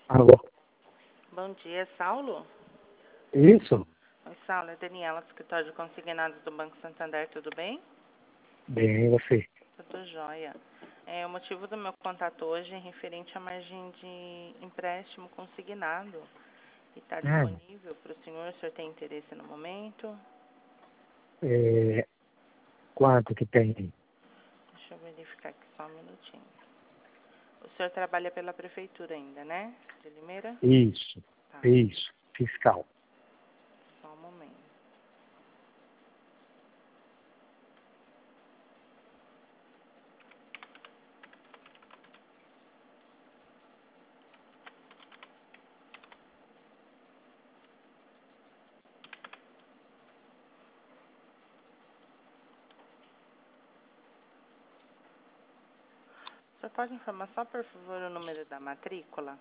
Alô? Bom dia, Saulo? Isso? Oi, Saulo, é Daniela, do escritório de consignados do Banco Santander, tudo bem? Bem, e você? Tudo jóia. O motivo do meu contato hoje é referente à margem de empréstimo consignado. E está disponível para o senhor tem interesse no momento? Quanto que tem? Deixa eu verificar aqui só um minutinho. O senhor trabalha pela prefeitura ainda, né? De Limeira? Isso, Tá, isso, fiscal. só um momento. O senhor pode informar só, por favor, o número da matrícula?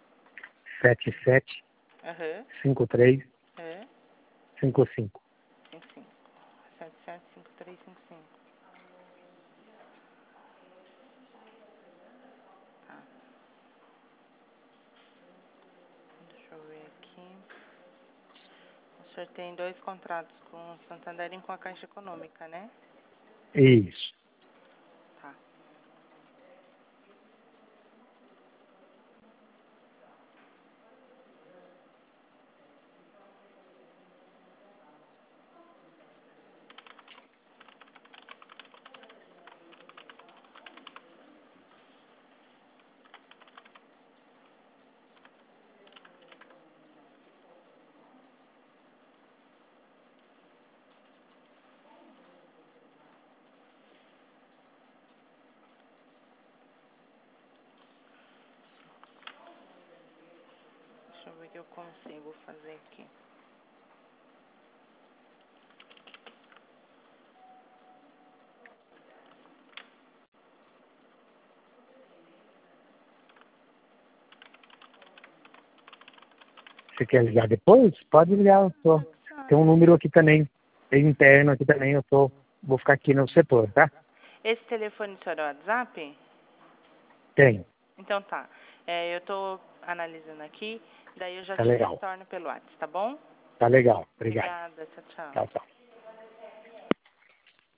77 Aham. 53 É. 55. 55. 775355. Tá. Deixa eu ver aqui. O senhor tem 2 contratos com o Santander e com a Caixa Econômica, né? Isso. Tá. Deixa eu ver o que eu consigo fazer aqui. Você quer ligar depois? Pode ligar, eu tô. Tem um número aqui também, interno aqui também, vou ficar aqui no setor, tá? Esse telefone do senhor é o WhatsApp? Tem, Então tá. Eu tô analisando aqui, daí eu já tá te legal. retorno pelo WhatsApp, tá bom? Tá legal, obrigado. Obrigada, tchau, tchau. Tchau, tchau.